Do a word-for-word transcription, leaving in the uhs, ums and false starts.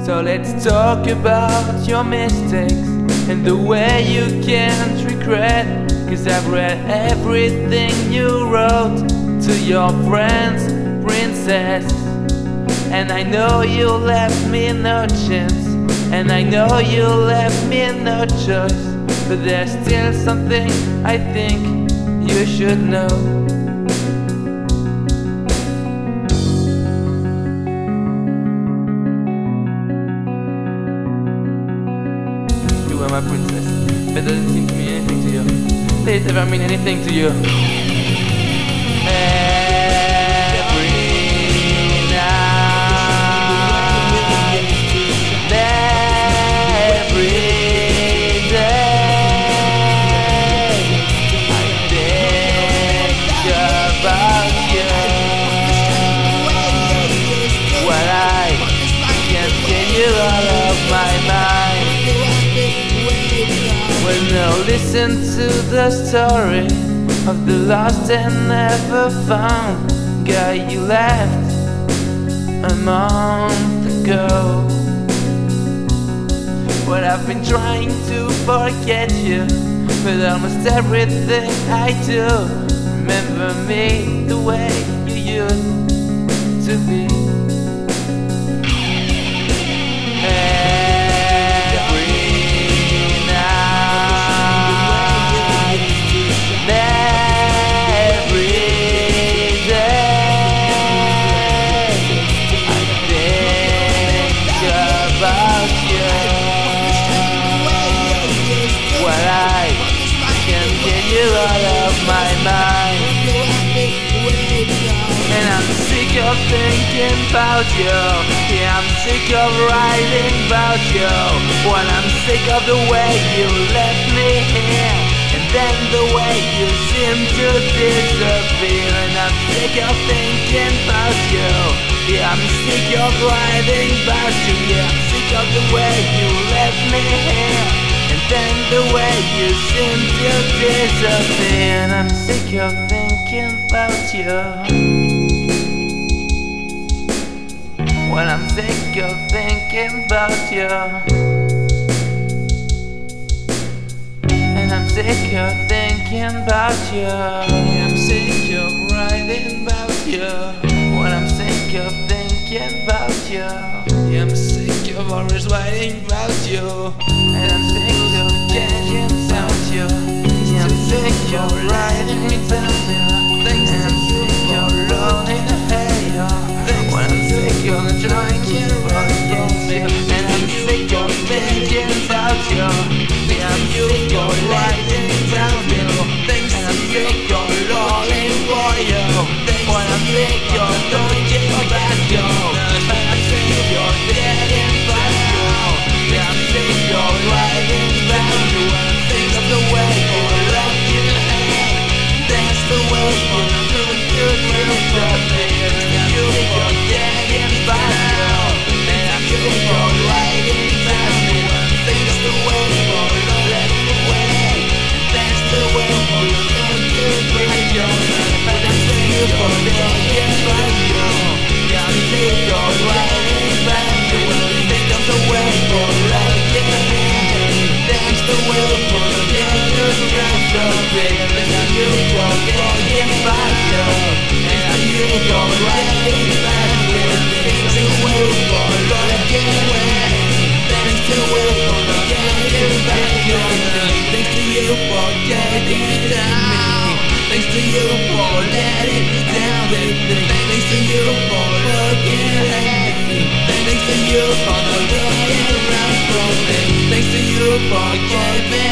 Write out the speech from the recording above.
So let's talk about your mistakes and the way you can't regret. Cause I've read everything you wrote to your friends, princess. And I know you left me no chance, and I know you left me no choice. But there's still something I think you should know. You are my princess, but it doesn't seem to mean anything to you. Did it ever mean anything to you? Every night, every day, I think about you. When I can't get you out of my mind. Well, now listen to the story of the lost and never found guy you left a month ago. Well, I've been trying to forget you, but almost everything I do. Remember me the way you used to be. You out of my mind, and I'm sick of thinking about you. Yeah, I'm sick of writing about you. Well, I'm sick of the way you left me here, and then the way you seem to disappear. And I'm sick of thinking about you. Yeah, I'm sick of writing about you. Yeah, I'm sick of the way you left me here, then the way you seem to disappear. And I'm sick of thinking about you. Well, I'm sick of thinking about you. And I'm sick of thinking about you. Yeah, I'm sick of writing about you. Well, I'm sick of thinking about you. Yeah, I'm sick of always writing about you. And I'm sick of getting about you. Yeah, I'm sick of writing about you. And I'm sick of rolling the hair. When I'm sick of trying to forget you. And I'm sick of thinking about you. Yeah, I'm sick of writing about you. And I'm sick of rolling for you. When I'm sick of thinking about you. And I'm sick of getting about you. Yeah, I'm sick of writing about you. And I'm sick of the way you left your head. That's the way you do it, do it, do it, do it. And I'm sick of getting about you. And I'm sick of writing about you. And I'm sick of the way you left your head. That's the way you do it, do it, do it. And I'm sick of getting about you. Yeah, I'm sick of writing about you. And I'm sick of the way you left your head. That's the way you get your strength so big. And I'm sick of getting about you. And I'm sick of writing about you. That's the way you get away. That's the way you get back you. Thanks to you for getting down. Thanks to you for letting me down, baby. Thanks to you for looking at me. Thanks to you for not looking around for me. Thanks to you for giving